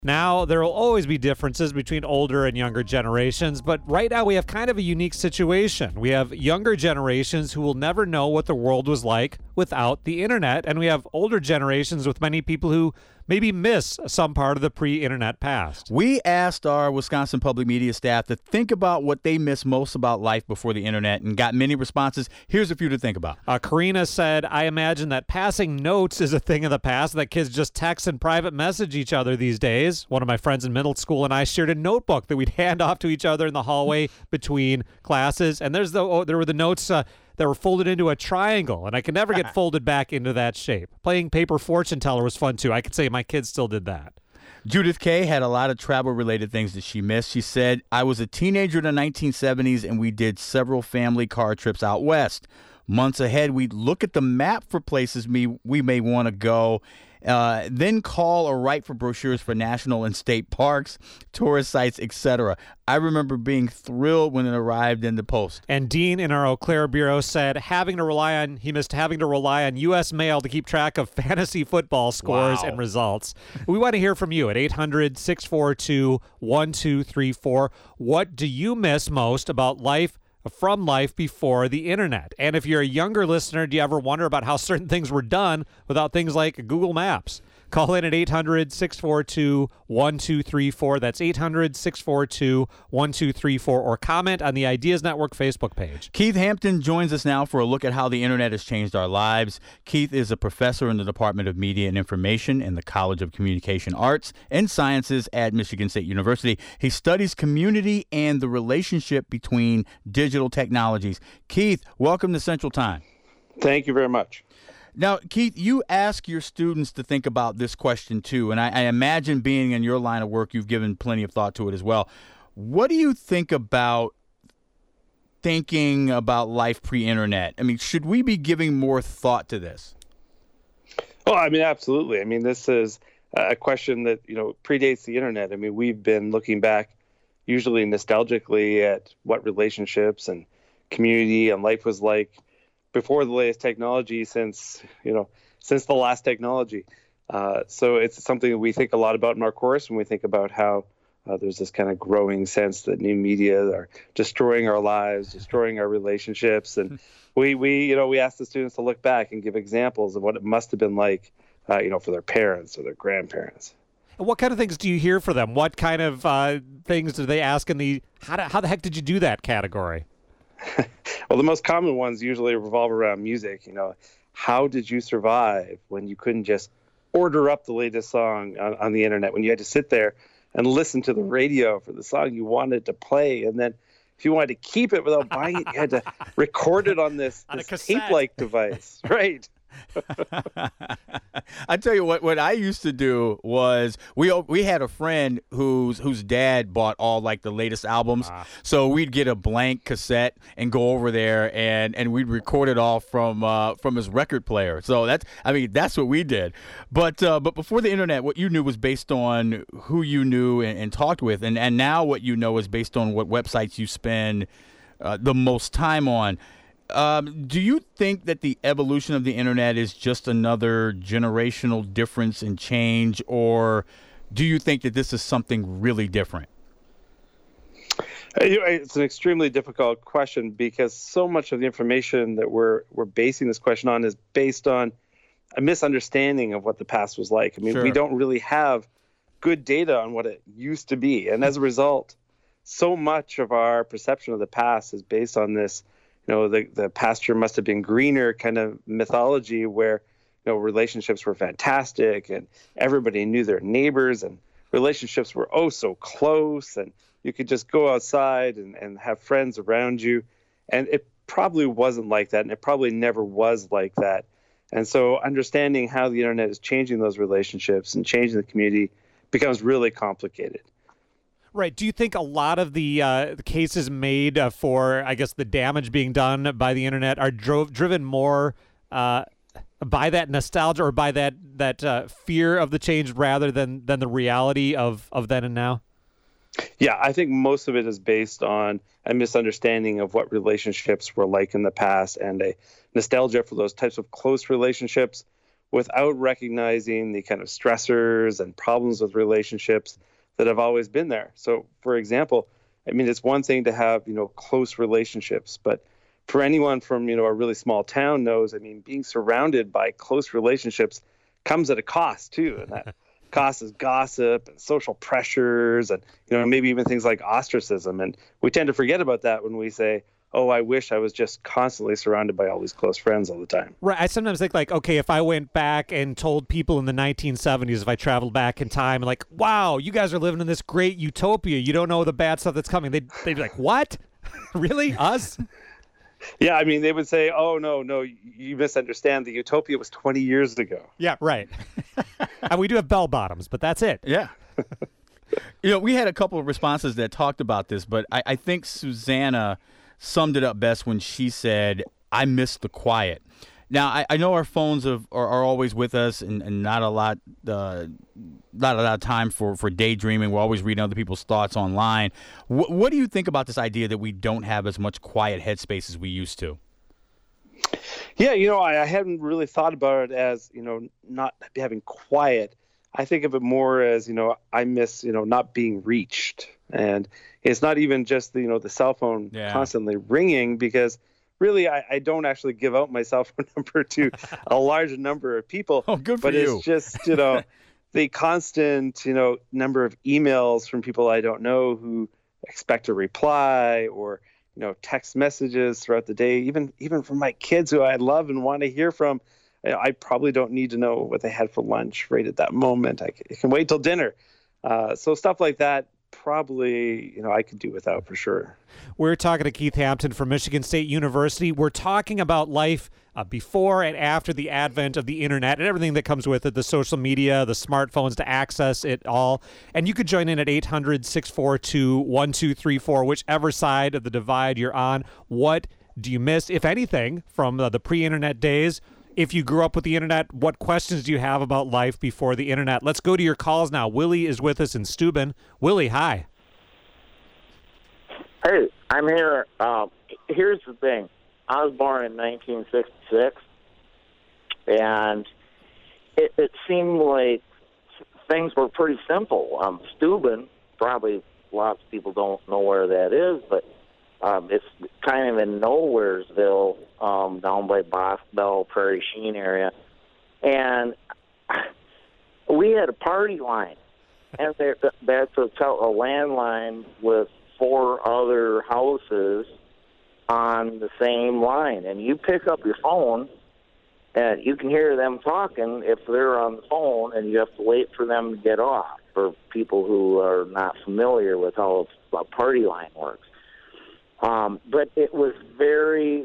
Now, there will always be differences between older and younger generations, but right now we have kind of a unique situation. We have younger generations who will never know what the world was like without the internet, and we have older generations with many people who maybe miss some part of the pre-internet past. We asked our Wisconsin public media staff to think about what they miss most about life before the internet and got many responses. Here's a few to think about. Karina said, I imagine that passing notes is a thing of the past, that kids just text and private message each other these days. One of my friends in middle school and I shared a notebook that we'd hand off to each other in the hallway between classes. And there were the notes that were folded into a triangle, and I could never get folded back into that shape. Playing paper fortune teller was fun, too. I could say my kids still did that. Judith Kay had a lot of travel-related things that she missed. She said, I was a teenager in the 1970s, and we did several family car trips out west. Months ahead, we'd look at the map for places we may want to go, then call or write for brochures for national and state parks, tourist sites, etc. I remember being thrilled when it arrived in the post. And Dean in our Eau Claire bureau said he missed having to rely on U.S. mail to keep track of fantasy football scores and results. We want to hear from you at 800-642-1234. What do you miss most about life before the internet? And if you're a younger listener, do you ever wonder about how certain things were done without things like Google Maps? Call in at 800-642-1234. That's 800-642-1234, or comment on the Ideas Network Facebook page. Keith Hampton joins us now for a look at how the internet has changed our lives. Keith is a professor in the Department of Media and Information in the College of Communication Arts and Sciences at Michigan State University. He studies community and the relationship between digital technologies. Keith, welcome to Central Time. Thank you very much. Now, Keith, you ask your students to think about this question, too, and I imagine being in your line of work, you've given plenty of thought to it as well. What do you think about thinking about life pre-internet? I mean, should we be giving more thought to this? Oh, I mean, absolutely. I mean, this is a question that, predates the internet. I mean, we've been looking back usually nostalgically at what relationships and community and life was like before the latest technology, since the last technology. So it's something that we think a lot about in our course when we think about how there's this kind of growing sense that new media are destroying our lives, destroying our relationships. And we ask the students to look back and give examples of what it must have been like, for their parents or their grandparents. What kind of things do you hear for them? What kind of things do they ask in the how the heck did you do that category? Well, the most common ones usually revolve around music. How did you survive when you couldn't just order up the latest song on the internet, when you had to sit there and listen to the radio for the song you wanted to play? And then if you wanted to keep it without buying it, you had to record it on this tape-like device, right? I tell you what I used to do was we had a friend whose dad bought all like the latest albums. So we'd get a blank cassette and go over there and we'd record it all from his record player. So that's what we did. But before the internet, what you knew was based on who you knew and talked with, and now what you know is based on what websites you spend the most time on. Do you think that the evolution of the internet is just another generational difference and change, or do you think that this is something really different? It's an extremely difficult question because so much of the information that we're basing this question on is based on a misunderstanding of what the past was like. I mean, Sure. We don't really have good data on what it used to be. And as a result, so much of our perception of the past is based on this, the pasture must have been greener kind of mythology where, relationships were fantastic and everybody knew their neighbors and relationships were so close and you could just go outside and have friends around you. And it probably wasn't like that. And it probably never was like that. And so understanding how the internet is changing those relationships and changing the community becomes really complicated. Right. Do you think a lot of the cases made for, I guess, the damage being done by the internet are driven more by that nostalgia or by that fear of the change rather than the reality of then and now? Yeah, I think most of it is based on a misunderstanding of what relationships were like in the past and a nostalgia for those types of close relationships without recognizing the kind of stressors and problems with relationships that have always been there. So, for example, I mean, it's one thing to have, close relationships, but for anyone from, a really small town knows, I mean, being surrounded by close relationships comes at a cost too. And that cost is gossip and social pressures and, maybe even things like ostracism. And we tend to forget about that when we say, oh, I wish I was just constantly surrounded by all these close friends all the time. Right. I sometimes think like, okay, if I went back and told people in the 1970s, if I traveled back in time, like, wow, you guys are living in this great utopia. You don't know the bad stuff that's coming. They'd be like, what? Really? Us? Yeah, I mean, they would say, oh, no, you misunderstand. The utopia was 20 years ago. Yeah, right. And we do have bell bottoms, but that's it. Yeah. We had a couple of responses that talked about this, but I think Susanna summed it up best when she said, I miss the quiet. Now, I know our phones are always with us and not a lot of time for daydreaming. We're always reading other people's thoughts online. What do you think about this idea that we don't have as much quiet headspace as we used to? Yeah, I hadn't really thought about it as, not having quiet. I think of it more as, I miss, not being reached. And it's not even just the cell phone constantly ringing, because really I don't actually give out my cell phone number to a large number of people. Oh, good for you. But it's just, the constant, number of emails from people I don't know who expect a reply, or, text messages throughout the day, even from my kids who I love and want to hear from. I probably don't need to know what they had for lunch right at that moment. I can wait till dinner. So stuff like that, probably, I could do without for sure. We're talking to Keith Hampton from Michigan State University. We're talking about life before and after the advent of the internet and everything that comes with it, the social media, the smartphones to access it all. And you could join in at 800-642-1234, whichever side of the divide you're on. What do you miss, if anything, from the pre-internet days? If you grew up with the internet, what questions do you have about life before the internet? Let's go to your calls now. Willie is with us in Steuben. Willie, hi. Hey, I'm here. Here's the thing. I was born in 1966, and it seemed like things were pretty simple. Steuben, probably lots of people don't know where that is, but it's kind of in Nowheresville, down by Bell, Prairie Sheen area. And we had a party line, and that's a landline with 4 other houses on the same line. And you pick up your phone, and you can hear them talking if they're on the phone, and you have to wait for them to get off, for people who are not familiar with how a party line works. But it was very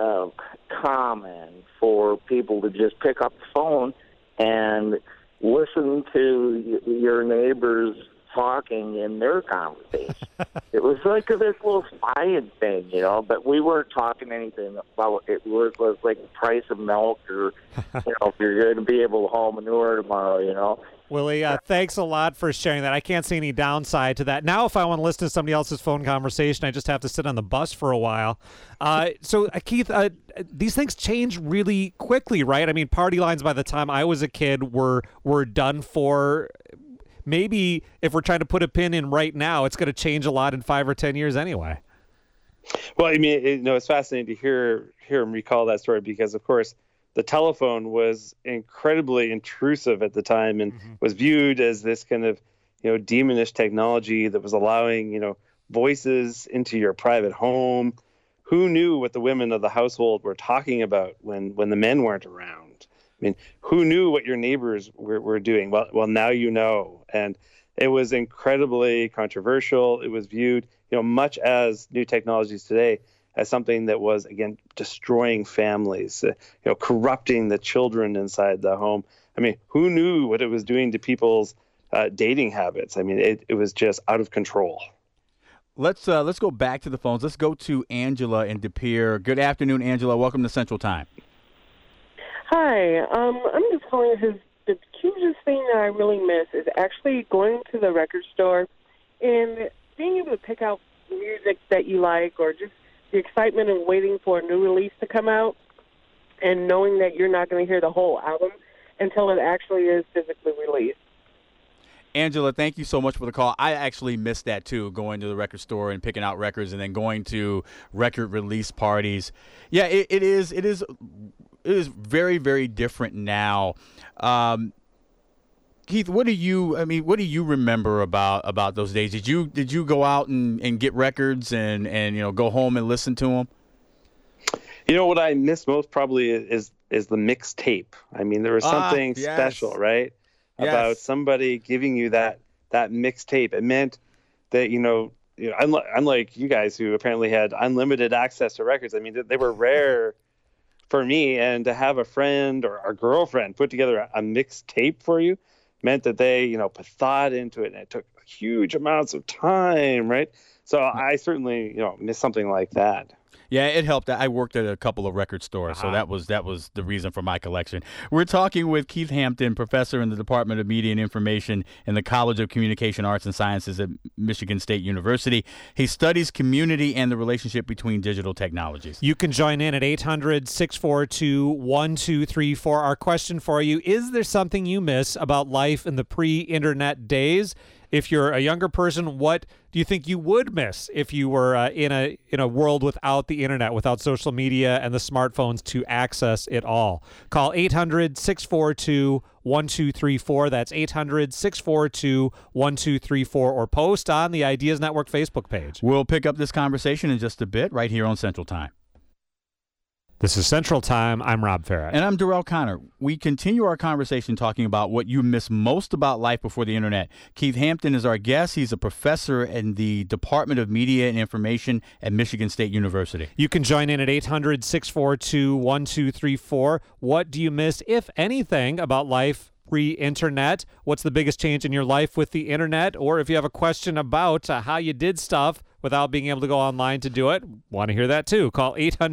common for people to just pick up the phone and listen to your neighbors talking in their conversation. It was like this little spying thing, but we weren't talking anything about it. Was like the price of milk, or, if you're going to be able to haul manure tomorrow, Willie, thanks a lot for sharing that. I can't see any downside to that. Now, if I want to listen to somebody else's phone conversation, I just have to sit on the bus for a while. So, Keith, these things change really quickly, right? I mean, party lines by the time I was a kid were done for. Maybe if we're trying to put a pin in right now, it's going to change a lot in 5 or 10 years anyway. Well, I mean, it's fascinating to hear him recall that story, because, of course, the telephone was incredibly intrusive at the time and was viewed as this kind of, demonish technology that was allowing, voices into your private home. Who knew what the women of the household were talking about when the men weren't around? I mean, who knew what your neighbors were doing? Well, now you know. And it was incredibly controversial. It was viewed, much as new technologies today, as something that was, again, destroying families, corrupting the children inside the home. I mean, who knew what it was doing to people's dating habits? I mean, it was just out of control. Let's go back to the phones. Let's go to Angela in De Pere. Good afternoon, Angela. Welcome to Central Time. Hi. I'm just calling because the cutest thing that I really miss is actually going to the record store and being able to pick out music that you like, or just the excitement of waiting for a new release to come out and knowing that you're not going to hear the whole album. until it actually is physically released. Angela, thank you so much for the call. I actually missed that too, going to the record store and picking out records and then going to record release parties. Yeah, it is very, very different now. Keith, what do you remember about those days? Did you go out and get records and go home and listen to them? What I miss most probably is the mixtape. I mean, there was something special, right? Yes. About somebody giving you that mixtape. It meant that unlike you guys who apparently had unlimited access to records. I mean, they were rare for me, and to have a friend or a girlfriend put together a mixtape for you meant that they put thought into it, and it took huge amounts of time, right? So I certainly miss something like that. Yeah, it helped. I worked at a couple of record stores, so that was the reason for my collection. We're talking with Keith Hampton, professor in the Department of Media and Information in the College of Communication Arts and Sciences at Michigan State University. He studies community and the relationship between digital technologies. You can join in at 800-642-1234. Our question for you, is there something you miss about life in the pre-internet days? If you're a younger person, what do you think you would miss if you were in a world without the internet, without social media and the smartphones to access it all? Call 800-642-1234. That's 800-642-1234, or post on the Ideas Network Facebook page. We'll pick up this conversation in just a bit right here on Central Time. This is Central Time. I'm Rob Farrett. And I'm Darrell Connor. We continue our conversation talking about what you miss most about life before the internet. Keith Hampton is our guest. He's a professor in the Department of Media and Information at Michigan State University. You can join in at 800-642-1234. What do you miss, if anything, about life pre-internet? What's the biggest change in your life with the internet? Or if you have a question about how you did stuff without being able to go online to do it, want to hear that too. Call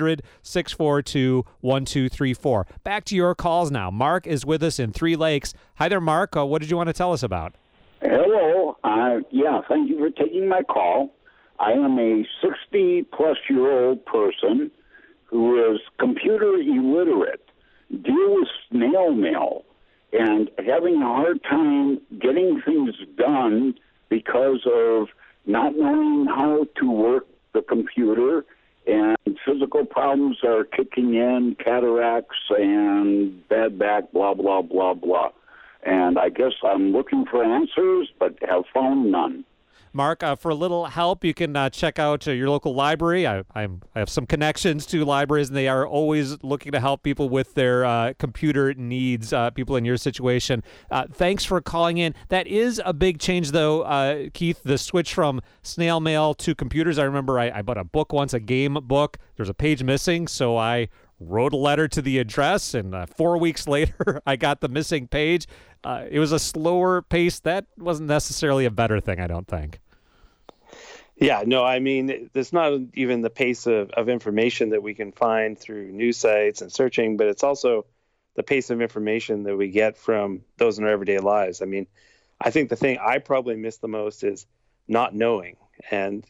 800-642-1234. Back to your calls now. Mark is with us in Three Lakes. Hi there, Mark. What did you want to tell us about? Hello. Thank you for taking my call. I am a 60-plus-year-old person who is computer illiterate, deal with snail mail, and having a hard time getting things done because of not knowing how to work the computer, and physical problems are kicking in, cataracts and bad back, blah, blah, blah, blah. And I guess I'm looking for answers, but have found none. Mark, for a little help, you can check out your local library. I have some connections to libraries, and they are always looking to help people with their computer needs, people in your situation. Thanks for calling in. That is a big change, though, Keith, the switch from snail mail to computers. I remember I bought a book once, a game book. There's a page missing, so I wrote a letter to the address, and 4 weeks later, I got the missing page. It was a slower pace. That wasn't necessarily a better thing, I don't think. Yeah, no, I mean, it's not even the pace of information that we can find through news sites and searching, but it's also the pace of information that we get from those in our everyday lives. I mean, I think the thing I probably miss the most is not knowing. And,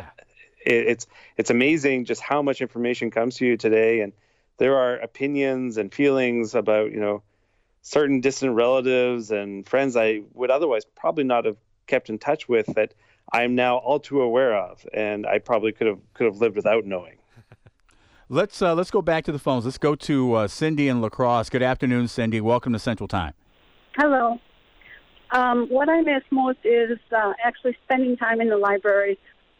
it's amazing just how much information comes to you today. And there are opinions and feelings about, certain distant relatives and friends I would otherwise probably not have kept in touch with that I'm now all too aware of, and I probably could have lived without knowing. Let's go back to the phones. Let's go to Cindy in La Crosse. Good afternoon, Cindy. Welcome to Central Time. Hello. What I miss most is actually spending time in the library.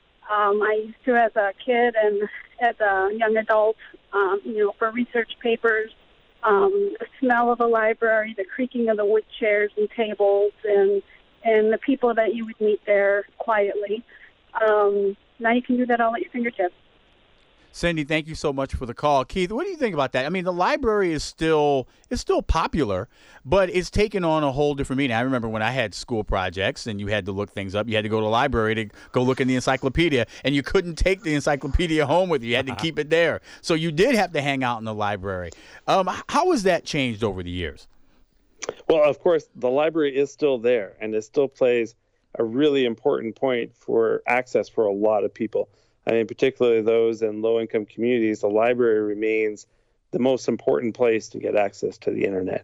I used to as a kid and as a young adult, for research papers, the smell of the library, the creaking of the wood chairs and tables, and the people that you would meet there quietly. Now you can do that all at your fingertips. Cindy, thank you so much for the call. Keith, what do you think about that? I mean, the library is still popular, but it's taken on a whole different meaning. I remember when I had school projects and you had to look things up, you had to go to the library to go look in the encyclopedia, and you couldn't take the encyclopedia home with you. You had to keep it there. So you did have to hang out in the library. How has that changed over the years? Well, of course, the library is still there, and it still plays a really important point for access for a lot of people. I mean, particularly those in low-income communities, the library remains the most important place to get access to the internet.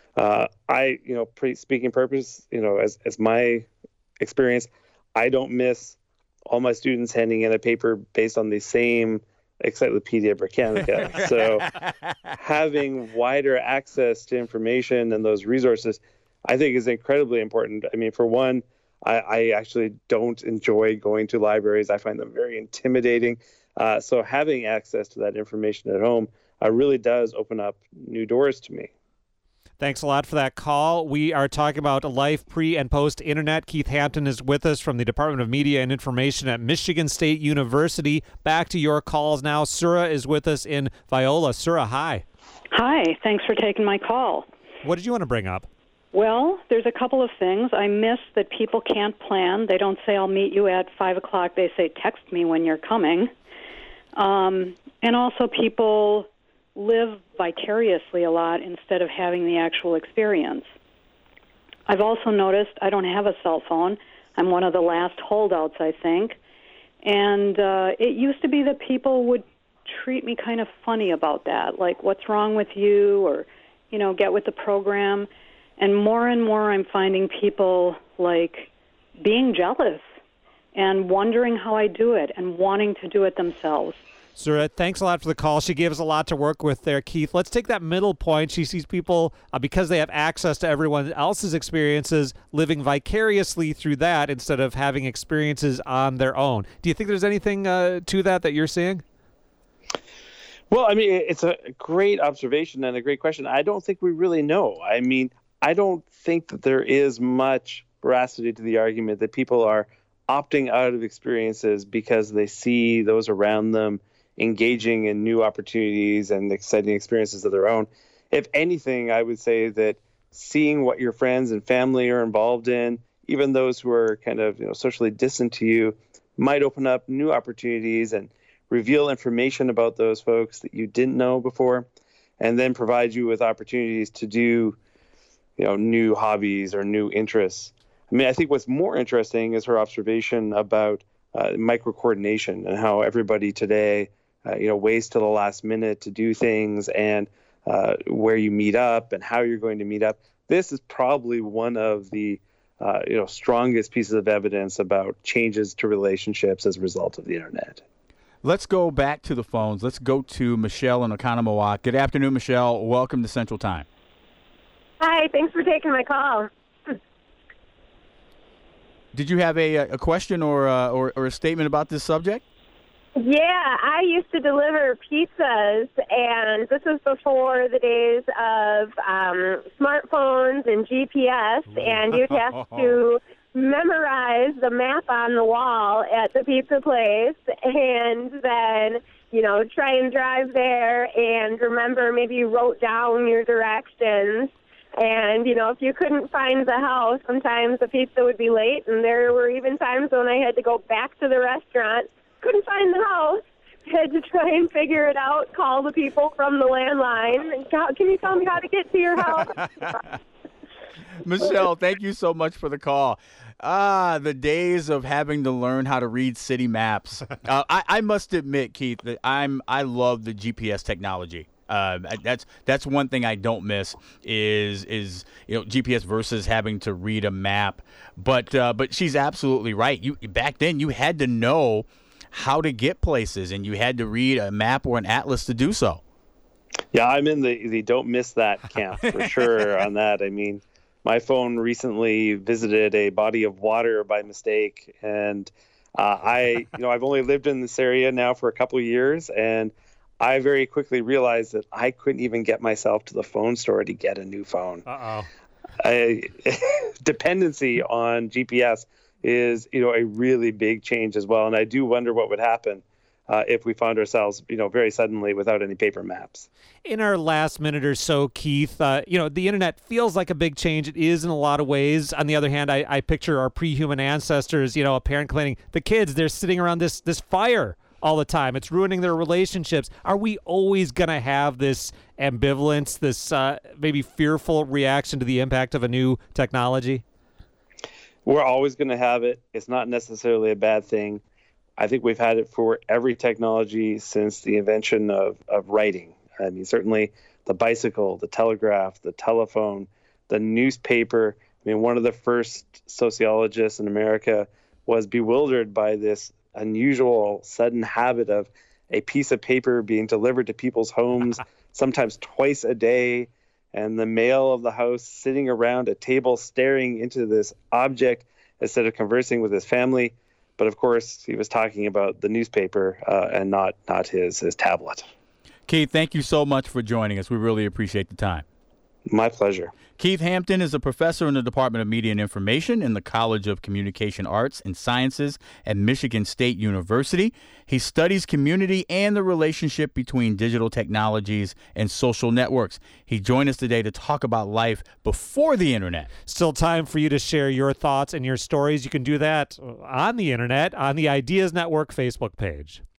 Speaking purpose, as my experience, I don't miss all my students handing in a paper based on the same Encyclopedia Britannica. So having wider access to information and those resources, I think, is incredibly important. I mean, for one, I actually don't enjoy going to libraries. I find them very intimidating. So having access to that information at home really does open up new doors to me. Thanks a lot for that call. We are talking about life pre and post internet. Keith Hampton is with us from the Department of Media and Information at Michigan State University. Back to your calls now. Sura is with us in Viola. Sura, hi. Hi. Thanks for taking my call. What did you want to bring up? Well, there's a couple of things. I miss that people can't plan. They don't say, I'll meet you at 5 o'clock. They say, text me when you're coming. And also people live vicariously a lot instead of having the actual experience. I've also noticed I don't have a cell phone. I'm one of the last holdouts, I think. And it used to be that people would treat me kind of funny about that, like, what's wrong with you, or, get with the program. And more I'm finding people, like, being jealous and wondering how I do it and wanting to do it themselves. Sura, thanks a lot for the call. She gave us a lot to work with there, Keith. Let's take that middle point. She sees people, because they have access to everyone else's experiences, living vicariously through that instead of having experiences on their own. Do you think there's anything to that you're seeing? Well, I mean, it's a great observation and a great question. I don't think we really know. I mean, I don't think that there is much veracity to the argument that people are opting out of experiences because they see those around them engaging in new opportunities and exciting experiences of their own. If anything, I would say that seeing what your friends and family are involved in, even those who are kind of socially distant to you, might open up new opportunities and reveal information about those folks that you didn't know before, and then provide you with opportunities to do new hobbies or new interests. I mean, I think what's more interesting is her observation about micro-coordination and how everybody today waits till the last minute to do things, and where you meet up and how you're going to meet up. This is probably one of the strongest pieces of evidence about changes to relationships as a result of the internet. Let's go back to the phones. Let's go to Michelle in Oconomowoc. Good afternoon, Michelle. Welcome to Central Time. Hi, thanks for taking my call. Did you have a question or a statement about this subject? Yeah, I used to deliver pizzas, and this was before the days of smartphones and GPS, and you'd have to memorize the map on the wall at the pizza place, and then, try and drive there and remember, maybe you wrote down your directions. And, if you couldn't find the house, sometimes the pizza would be late, and there were even times when I had to go back to the restaurant, couldn't find the house, had to try and figure it out, call the people from the landline, and can you tell me how to get to your house? Michelle, thank you so much for the call. The days of having to learn how to read city maps. I must admit, Keith, that I love the GPS technology. That's one thing I don't miss is GPS versus having to read a map. But she's absolutely right. Back then you had to know how to get places, and you had to read a map or an atlas to do so. Yeah, I'm in the don't miss that camp for sure on that. I mean, my phone recently visited a body of water by mistake, and I've only lived in this area now for a couple of years, and I very quickly realized that I couldn't even get myself to the phone store to get a new phone. Dependency on GPS is, a really big change as well. And I do wonder what would happen if we found ourselves, very suddenly without any paper maps. In our last minute or so, Keith, the internet feels like a big change. It is in a lot of ways. On the other hand, I picture our pre-human ancestors, a parent complaining, the kids, they're sitting around this fire all the time. It's ruining their relationships. Are we always going to have this ambivalence, this maybe fearful reaction to the impact of a new technology? We're always going to have it. It's not necessarily a bad thing. I think we've had it for every technology since the invention of writing. I mean, certainly the bicycle, the telegraph, the telephone, the newspaper. I mean, one of the first sociologists in America was bewildered by this unusual, sudden habit of a piece of paper being delivered to people's homes, sometimes twice a day, and the male of the house sitting around a table staring into this object instead of conversing with his family. But of course, he was talking about the newspaper and not his tablet. Keith, thank you so much for joining us. We really appreciate the time. My pleasure. Keith Hampton is a professor in the Department of Media and Information in the College of Communication Arts and Sciences at Michigan State University. He studies community and the relationship between digital technologies and social networks. He joined us today to talk about life before the internet. Still time for you to share your thoughts and your stories. You can do that on the internet, on the Ideas Network Facebook page.